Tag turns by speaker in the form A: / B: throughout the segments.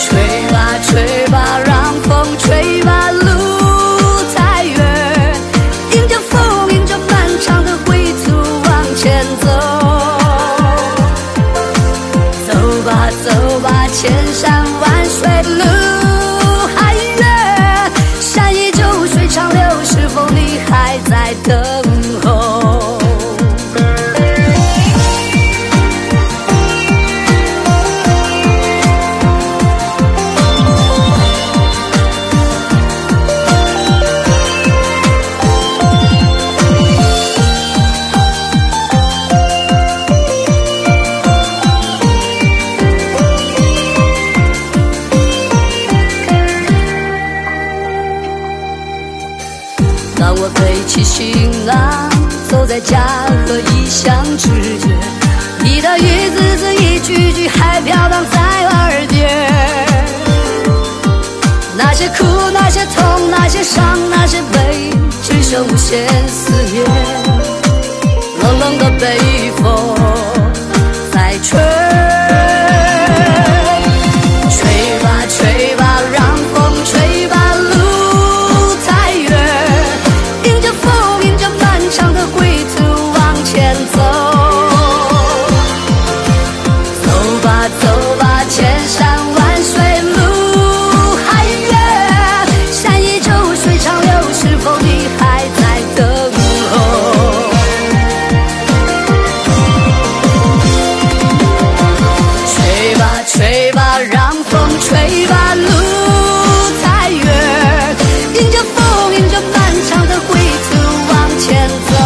A: 吹吧吹吧，让风吹吧，路太远，迎着风，迎着漫长的归途往前走。走吧走吧，千山万水路还远，山依旧水长流，是否你还在等候？当我背起行囊，走在家和异乡之间，你的一字字一句句还飘荡在耳边。那些苦，那些痛，那些伤，那些悲，只剩无限思念。冷冷的北风在吹，吹吧吹吧，让风吹吧，路太远，迎着风，迎着漫长的归途往前走。走吧走吧，千山万水路还远，山依旧水长流，是否你还在等候？吹吧吹吧，让风吹吧，路太远，迎着风，迎着漫长的归途往前走。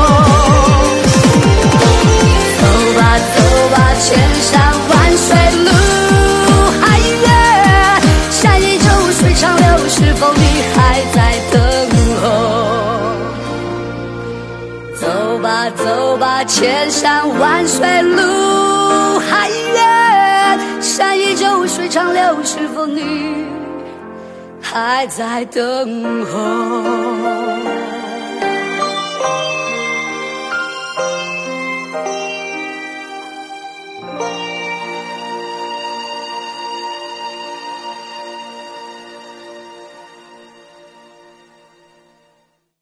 A: 走吧走吧，千山万水路还远，山依旧水长流，是否你还在等候？走吧走吧，千山万水路还远，山依旧水长流，是否你还在等候？